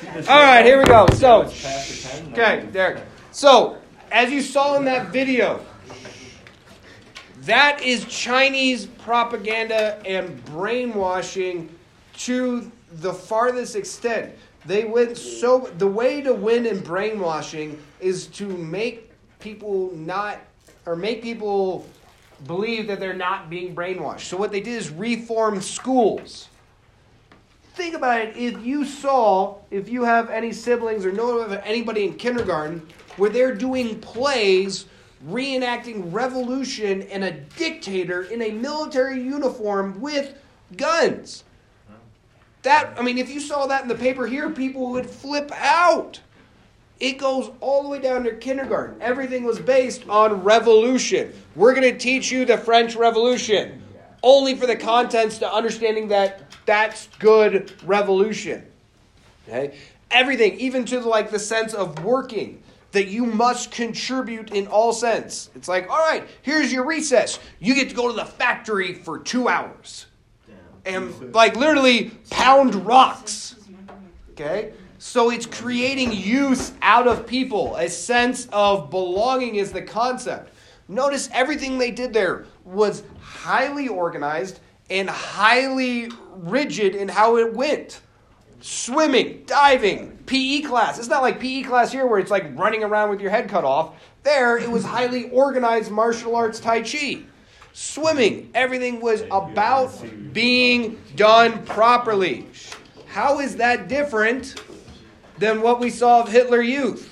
All right, here we go. So, okay, Derek. So, as you saw in that video, that is Chinese propaganda and brainwashing to the farthest extent. The way to win in brainwashing is to make people believe that they're not being brainwashed. So what they did is reform schools. Think about it. If you have any siblings or know of anybody in kindergarten where they're doing plays reenacting revolution and a dictator in a military uniform with guns. If you saw that in the paper here, people would flip out. It goes all the way down to kindergarten. Everything was based on revolution. We're going to teach you the French Revolution. Only for the contents to understanding that that's good revolution. Okay? Everything, even to the sense of working, that you must contribute in all sense. It's like, all right, here's your recess. You get to go to the factory for 2 hours. And literally pound rocks. Okay? So it's creating use out of people. A sense of belonging is the concept. Notice everything they did there was highly organized and highly rigid in how it went. Swimming, diving, PE class. It's not like PE class here where it's like running around with your head cut off. There, it was highly organized martial arts Tai Chi. Swimming, everything was about being done properly. How is that different than what we saw of Hitler Youth?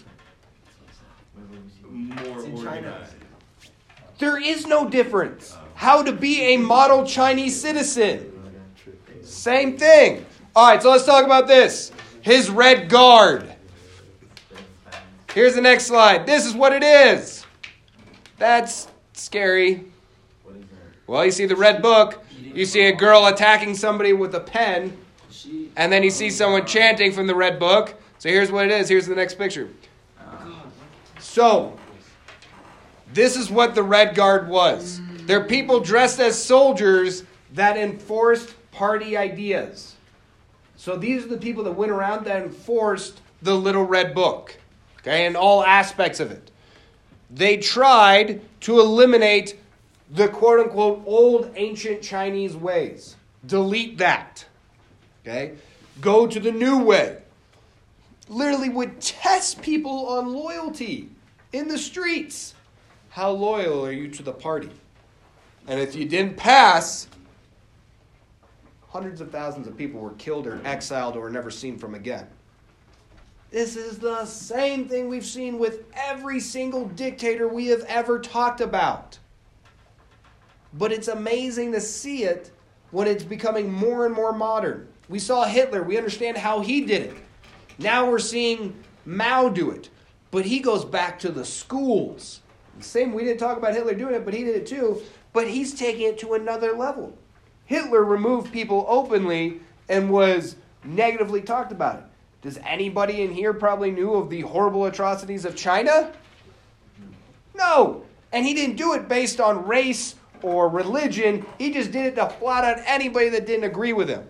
More organized. There is no difference. How to be a model Chinese citizen. Same thing. All right, so let's talk about this. His Red Guard. Here's the next slide. This is what it is. That's scary. Well, you see the red book. You see a girl attacking somebody with a pen. And then you see someone chanting from the red book. So here's what it is. Here's the next picture. So, this is what the Red Guard was. They're people dressed as soldiers that enforced party ideas. So these are the people that went around that enforced the little red book. Okay, and all aspects of it. They tried to eliminate the quote-unquote old ancient Chinese ways. Delete that. Okay? Go to the new way. Literally would test people on loyalty in the streets. How loyal are you to the party? And if you didn't pass, hundreds of thousands of people were killed or exiled or never seen from again. This is the same thing we've seen with every single dictator we have ever talked about. But it's amazing to see it when it's becoming more and more modern. We saw Hitler. We understand how he did it. Now we're seeing Mao do it. But he goes back to the schools. Same, we didn't talk about Hitler doing it, but he did it too. But he's taking it to another level. Hitler removed people openly and was negatively talked about it. Does anybody in here probably knew of the horrible atrocities of China? No. And he didn't do it based on race or religion. He just did it to flat out anybody that didn't agree with him.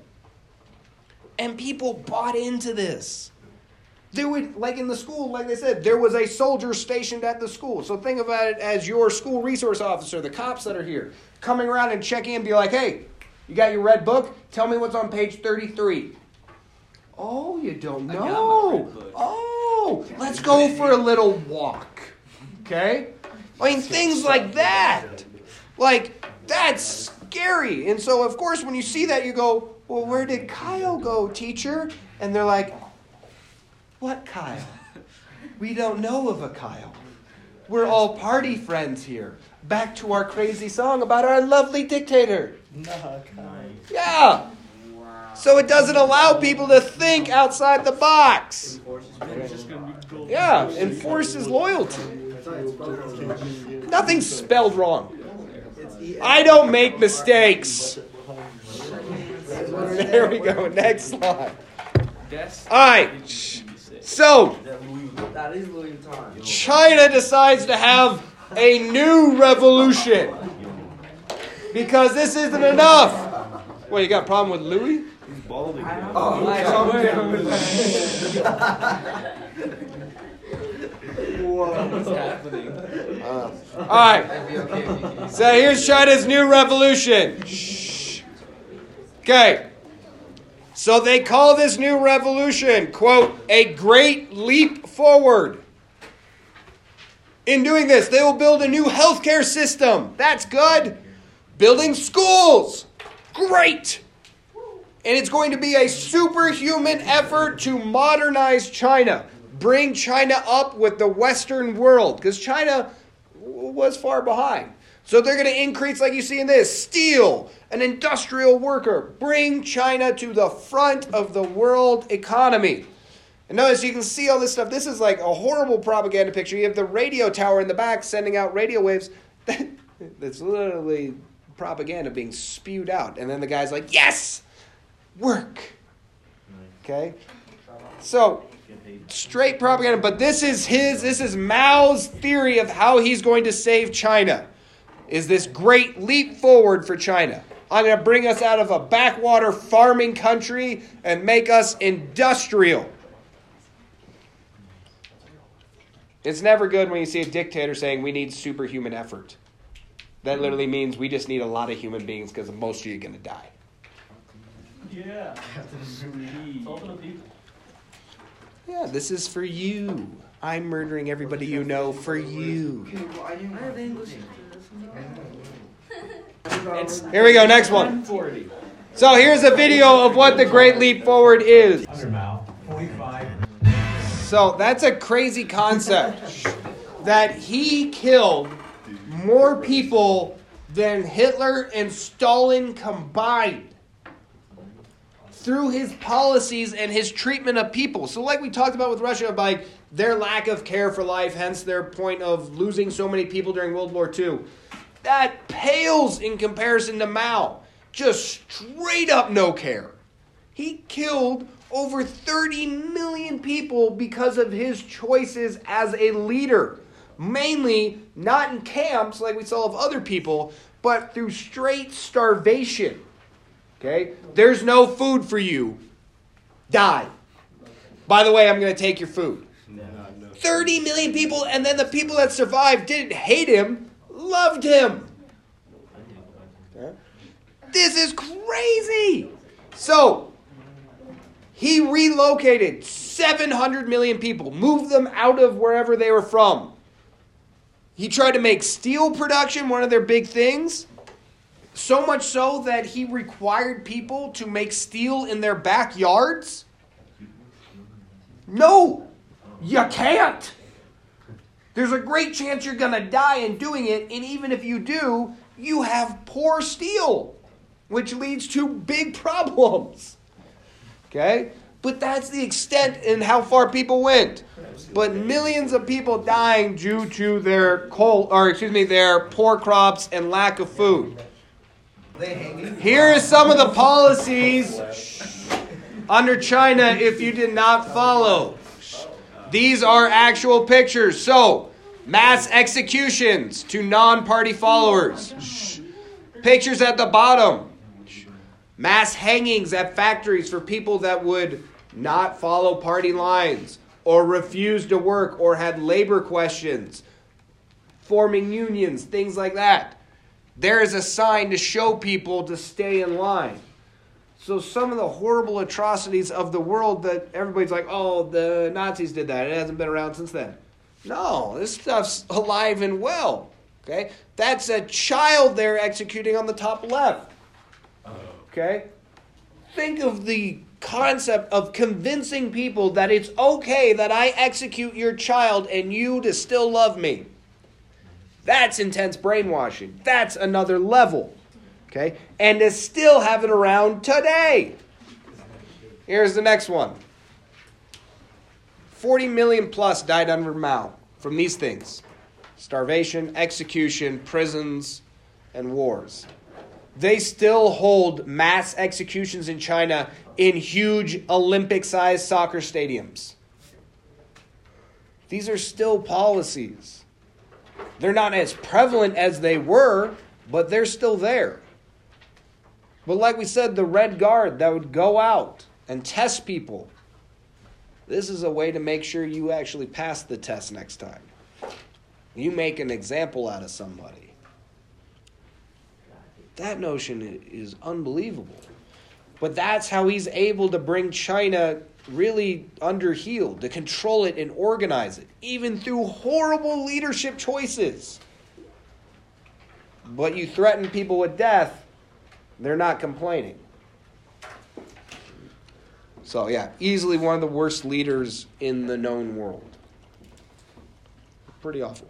And people bought into this. There would, like in the school, like they said, there was a soldier stationed at the school. So think about it as your school resource officer, the cops that are here, coming around and checking in and be like, hey, you got your red book? Tell me what's on page 33. Oh, you don't know. Oh, let's go for a little walk. Okay? I mean, things like that. Like, that's scary. And so, of course, when you see that, you go, well, where did Kyle go, teacher? And they're like, what Kyle? We don't know of a Kyle. We're all party friends here. Back to our crazy song about our lovely dictator. Yeah. So it doesn't allow people to think outside the box. Yeah, enforces loyalty. Nothing's spelled wrong. I don't make mistakes. There we go. Next slide. All right. So, China decides to have a new revolution because this isn't enough. What, you got a problem with Louis? balding. Oh, What's happening? All right. So here's China's new revolution. Shh. Okay. So they call this new revolution, quote, a great leap forward. In doing this, they will build a new healthcare system. That's good. Building schools. Great. And it's going to be a superhuman effort to modernize China. Bring China up with the Western world. Because China was far behind. So they're going to increase, like you see in this, steel, an industrial worker. Bring China to the front of the world economy. And notice you can see all this stuff. This is like a horrible propaganda picture. You have the radio tower in the back sending out radio waves. That's literally propaganda being spewed out. And then the guy's like, yes, work. Okay? So, straight propaganda. But this is Mao's theory of how he's going to save China. Is this great leap forward for China. I'm going to bring us out of a backwater farming country and make us industrial. It's never good when you see a dictator saying we need superhuman effort. That literally means we just need a lot of human beings because most of you are going to die. Yeah. Yeah, this is for you. I'm murdering everybody you know for you. Here we go, next one. So here's a video of what the Great Leap Forward is. So that's a crazy concept. That he killed more people than Hitler and Stalin combined through his policies and his treatment of people. So like we talked about with Russia, like their lack of care for life, hence their point of losing so many people during World War II. That pales in comparison to Mao. Just straight up no care. He killed over 30 million people because of his choices as a leader. Mainly not in camps like we saw of other people, but through straight starvation. Okay? There's no food for you. Die. By the way, I'm going to take your food. 30 million people, and then the people that survived didn't hate him, loved him. Okay? This is crazy. So, he relocated 700 million people, moved them out of wherever they were from. He tried to make steel production one of their big things. So much so that he required people to make steel in their backyards. No, you can't. There's a great chance you're going to die in doing it. And even if you do, you have poor steel, which leads to big problems. Okay? But that's the extent and how far people went. But millions of people dying due to their their poor crops and lack of food. Here are some of the policies under China if you did not follow. These are actual pictures. So, mass executions to non-party followers. Pictures at the bottom. Mass hangings at factories for people that would not follow party lines or refused to work or had labor questions, forming unions, things like that. There is a sign to show people to stay in line. So some of the horrible atrocities of the world that everybody's like, oh, the Nazis did that. It hasn't been around since then. No, this stuff's alive and well. Okay? That's a child they're executing on the top left. Okay? Think of the concept of convincing people that it's okay that I execute your child and you to still love me. That's intense brainwashing. That's another level. Okay? And to still have it around today. Here's the next one. 40 million plus died under Mao from these things. Starvation, execution, prisons, and wars. They still hold mass executions in China in huge Olympic-sized soccer stadiums. These are still policies. They're not as prevalent as they were, but they're still there. But like we said, the Red Guard that would go out and test people. This is a way to make sure you actually pass the test next time. You make an example out of somebody. That notion is unbelievable. But that's how he's able to bring China really under heel, to control it and organize it, even through horrible leadership choices. But you threaten people with death, they're not complaining. So yeah, easily one of the worst leaders in the known world. Pretty awful.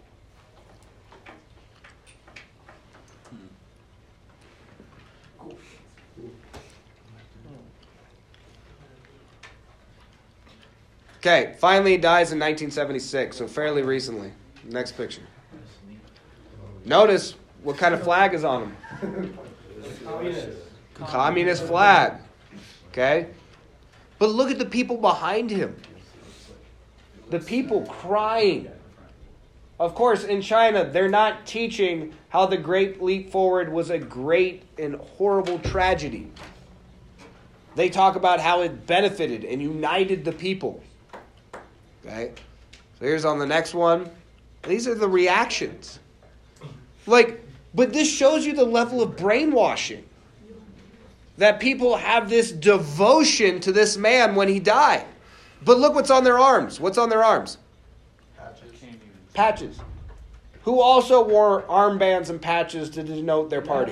Okay, finally he dies in 1976, so fairly recently. Next picture. Notice what kind of flag is on him. Communist flag. Okay? But look at the people behind him. The people crying. Of course, in China, they're not teaching how the Great Leap Forward was a great and horrible tragedy. They talk about how it benefited and united the people. Okay? So here's on the next one. These are the reactions. But this shows you the level of brainwashing. That people have this devotion to this man when he died. But look what's on their arms. What's on their arms? Patches. Who also wore armbands and patches to denote their party?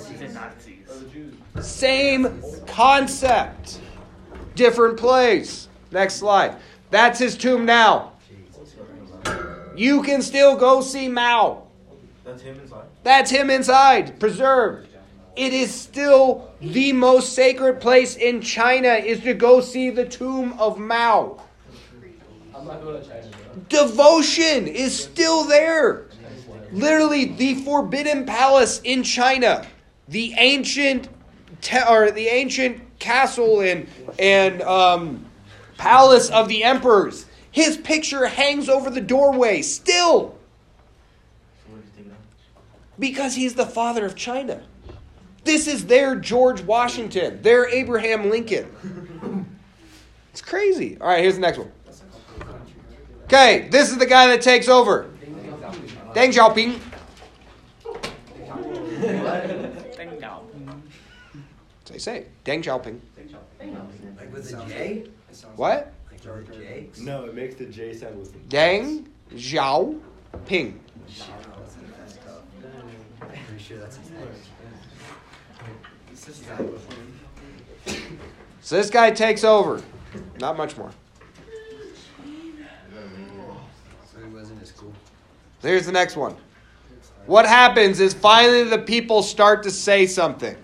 Same concept. Different place. Next slide. That's his tomb now. You can still go see Mao. That's him inside? That's him inside, preserved. It is still the most sacred place in China is to go see the tomb of Mao. I'm not going to China, bro. Devotion is still there. Literally, the Forbidden Palace in China, the ancient castle and palace of the emperors. His picture hangs over the doorway still. Because he's the father of China. This is their George Washington, their Abraham Lincoln. It's crazy. All right, here's the next one. Okay, this is the guy that takes over. Deng Xiaoping. So they say, Deng Xiaoping. Like with a J? What? Like with a J? No, it makes the J sound with the Deng Xiaoping. Pretty sure that's his name. So this guy takes over. Not much more. So he wasn't as cool. So here's the next one. What happens is finally the people start to say something.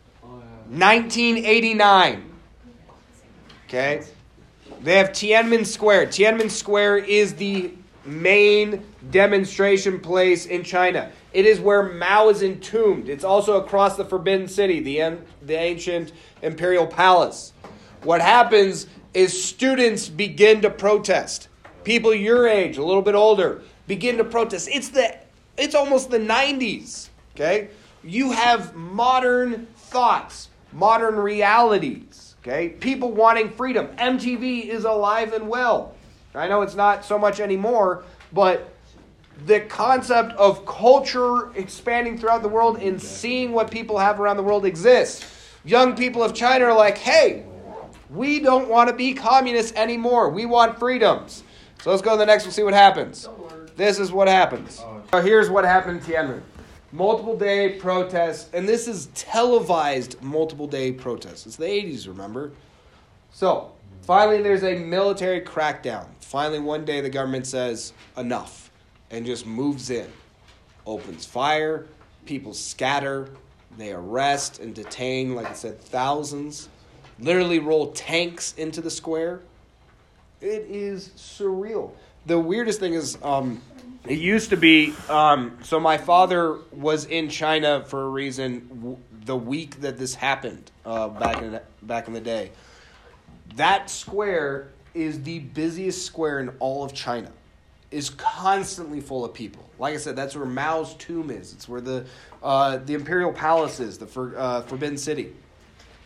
1989. Okay? They have Tiananmen Square. Tiananmen Square is the main demonstration place in China. It is where Mao is entombed. It's also across the Forbidden City, the ancient imperial palace. What happens is students begin to protest. People your age, a little bit older, begin to protest. It's almost the 90s. Okay? You have modern thoughts, modern realities. Okay? People wanting freedom. MTV is alive and well. I know it's not so much anymore, but the concept of culture expanding throughout the world and seeing what people have around the world exists. Young people of China are like, hey, we don't want to be communists anymore. We want freedoms. So let's go to the next one and see what happens. This is what happens. So here's what happened in Tiananmen. Multiple day protests, and this is televised multiple day protests. It's the 80s, remember? So, finally there's a military crackdown. Finally one day the government says, enough. And just moves in, opens fire, people scatter, they arrest and detain, like I said, thousands, literally roll tanks into the square. It is surreal. The weirdest thing is, it used to be, so my father was in China for a reason the week that this happened, back in the day. That square is the busiest square in all of China. Is constantly full of people. Like I said, that's where Mao's tomb is. It's where the imperial palace is, the Forbidden City.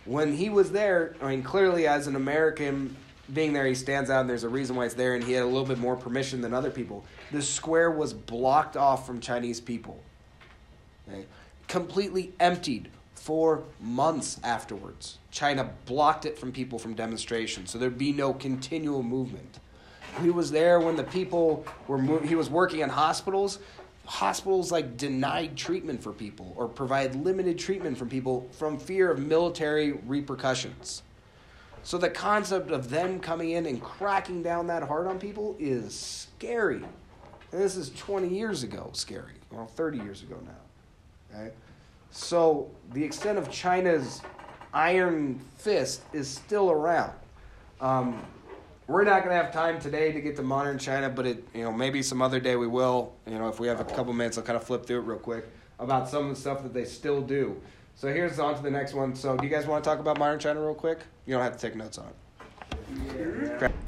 When he was there, I mean, clearly as an American being there, he stands out, and there's a reason why it's there, and he had a little bit more permission than other people. The square was blocked off from Chinese people. Okay? Completely emptied for months afterwards. China blocked it from people from demonstrations, so there'd be no continual movement. He was there when the people were he was working in hospitals. Hospitals like denied treatment for people or provide limited treatment for people from fear of military repercussions. So the concept of them coming in and cracking down that hard on people is scary. And this is 20 years ago scary. Well, 30 years ago now. Okay? So the extent of China's iron fist is still around. We're not going to have time today to get to modern China, but maybe some other day we will. If we have a couple minutes, I'll kind of flip through it real quick about some of the stuff that they still do. So here's on to the next one. So do you guys want to talk about modern China real quick? You don't have to take notes on it. Yeah. Okay.